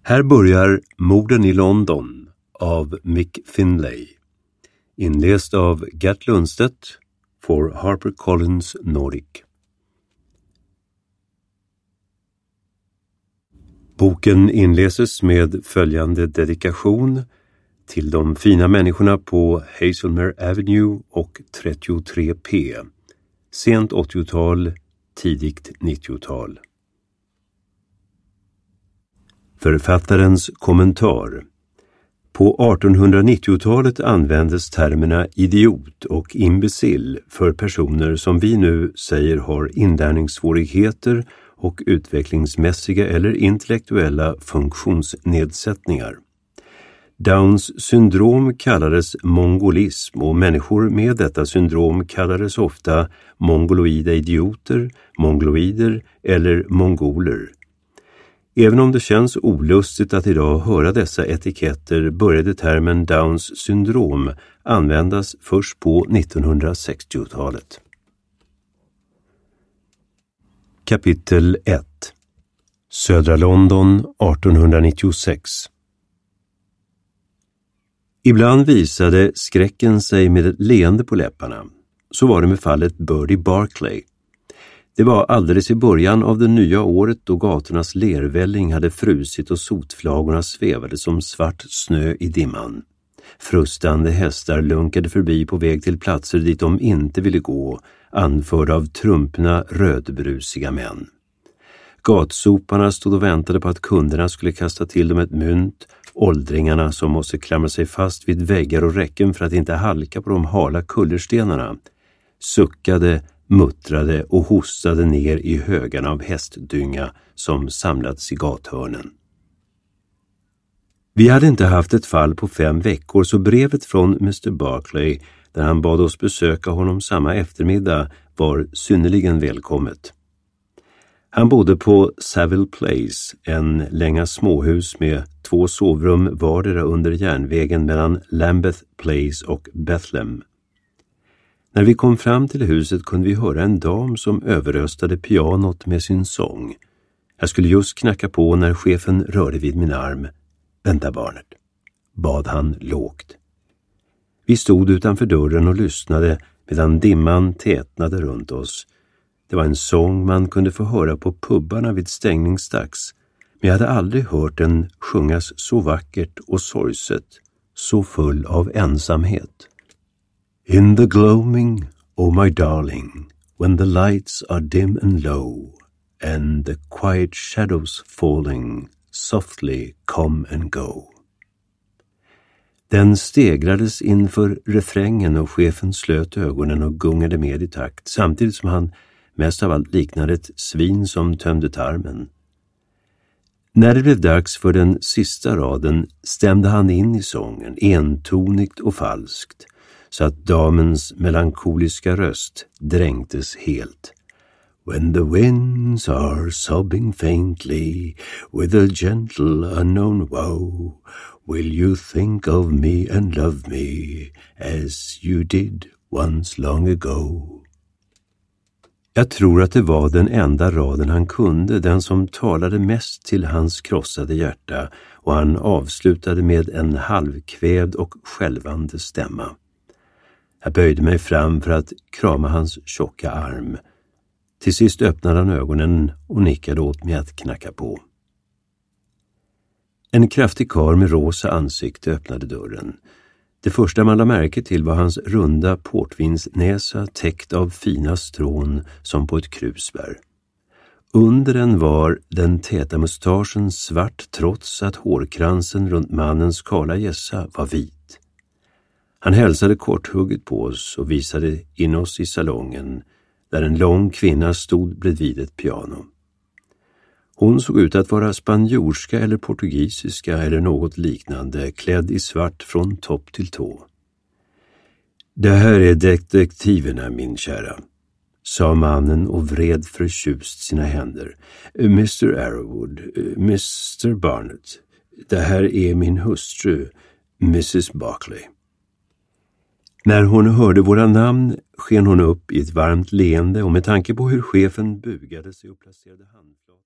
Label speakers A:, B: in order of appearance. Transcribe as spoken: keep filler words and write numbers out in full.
A: Här börjar Morden i London av Mick Finlay, inläst av Gert Lundstedt för HarperCollins Nordic. Boken inläses med följande dedikation till de fina människorna på Hazelmere Avenue och trettiotre P, sent åttiotal, tidigt nittiotal. Författarens kommentar. På artonhundranittiotalet användes termerna idiot och imbecill för personer som vi nu säger har inlärningssvårigheter och utvecklingsmässiga eller intellektuella funktionsnedsättningar. Downs syndrom kallades mongolism och människor med detta syndrom kallades ofta mongoloida idioter, mongoloider eller mongoler. Även om det känns olustigt att idag höra dessa etiketter började termen Downs syndrom användas först på nittonhundrasextiotalet. Kapitel ett. Södra London artonhundranittiosex. Ibland visade skräcken sig med ett leende på läpparna. Så var det med fallet Birdie Barclay. Det var alldeles i början av det nya året då gatornas lervälling hade frusit och sotflagorna svävade som svart snö i dimman. Frustande hästar lunkade förbi på väg till platser dit de inte ville gå, anförda av trumpna rödbrusiga män. Gatsoparna stod och väntade på att kunderna skulle kasta till dem ett mynt, åldringarna som måste klamra sig fast vid väggar och räcken för att inte halka på de hala kullerstenarna, suckade, muttrade och hostade ner i högarna av hästdynga som samlats i gathörnen. Vi hade inte haft ett fall på fem veckor så brevet från mister Barclay där han bad oss besöka honom samma eftermiddag var synnerligen välkommet. Han bodde på Savile Place, en länga småhus med två sovrum vardera under järnvägen mellan Lambeth Place och Bethlehem. När vi kom fram till huset kunde vi höra en dam som överröstade pianot med sin sång. Jag skulle just knacka på när chefen rörde vid min arm. Vänta barnet, bad han lågt. Vi stod utanför dörren och lyssnade medan dimman tätnade runt oss. Det var en sång man kunde få höra på pubbarna vid stängningsdags, men jag hade aldrig hört den sjungas så vackert och sorgset, så full av ensamhet. In the gloaming, oh my darling, when the lights are dim and low, and the quiet shadows falling, softly come and go. Den stegrades inför refrängen och chefen slöt ögonen och gungade med i takt, samtidigt som han mest av allt liknade ett svin som tömde tarmen. När det blev dags för den sista raden stämde han in i sången, entonigt och falskt, så att damens melankoliska röst dränktes helt. When the winds are sobbing faintly with a gentle unknown woe, will you think of me and love me as you did once long ago? Jag tror att det var den enda raden han kunde, den som talade mest till hans krossade hjärta, och han avslutade med en halvkvävd och skälvande stämma. Jag böjde mig fram för att krama hans tjocka arm. Till sist öppnade han ögonen och nickade åt mig att knacka på. En kraftig karl med rosa ansikte öppnade dörren. Det första man lade märke till var hans runda portvinsnäsa täckt av fina strån som på ett krusbär. Under den var den täta mustaschen svart trots att hårkransen runt mannens kala gässa var vit. Han hälsade korthugget på oss och visade in oss i salongen där en lång kvinna stod bredvid ett piano. Hon såg ut att vara spanjorska eller portugisiska eller något liknande, klädd i svart från topp till tå. Det här är detektiverna, min kära, sa mannen och vred förtjust sina händer. mister Arrowood, mister Barnett, det här är min hustru, missus Barclay. När hon hörde våra namn sken hon upp i ett varmt leende och med tanke på hur chefen bugade sig och placerade handflatan